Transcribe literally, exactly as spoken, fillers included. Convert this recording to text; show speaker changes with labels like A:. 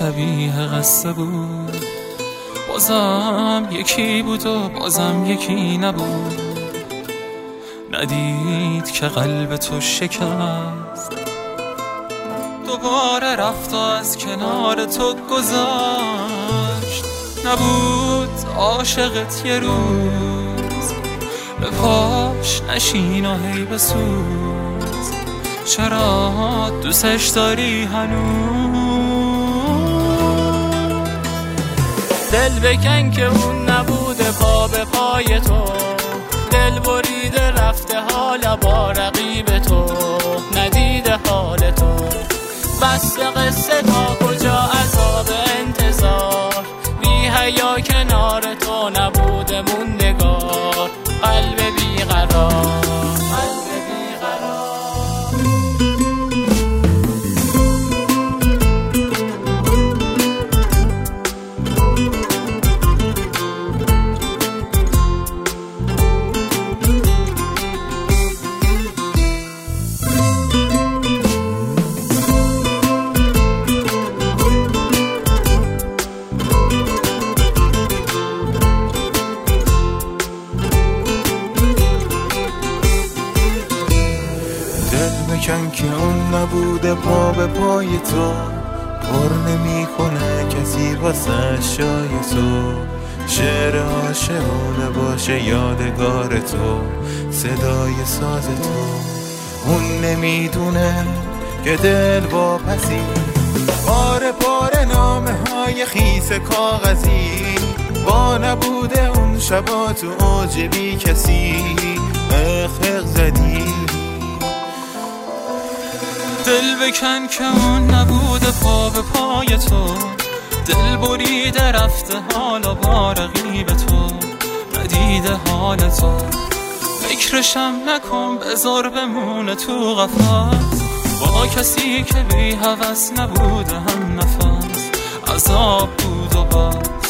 A: شبیه قصه بود، بازم یکی بود و بازم یکی نبود. ندید که قلب تو شکست، دوباره رفت و از کنار تو گذشت. نبود عاشقت یه روز، به پاش نشین و هی بسوز. چرا دوستش داری هنوز؟
B: دل بکن که اون نبوده پا به پای تو، دل بریده رفته حالا با رقیب تو. ندیده حال تو بس قصه تا کجا عذاب انتظار. بی حیا کنار تو نبوده موندگار. قلب بیقرار، قلب بیقرار.
C: بکن که اون نبوده پا به پای تو، پر نمی کنه کسی واسه شای تو. شعر عاشقونه باشه یادگار تو، صدای ساز تو. اون نمیدونه که دل واپسی، پاره پاره نامه های خیس کاغذی. با نبوده اون شبا تو اوج بی کسی اخ زدی.
A: دل بکن که اون نبوده پا به پای تو، دل بریده رفته حالا با رقیب تو. ندیده حال تو فکرشم نکن، بذار بمونه تو قفس با کسی که بی هوس نبوده هم نفس. عذاب بود و بس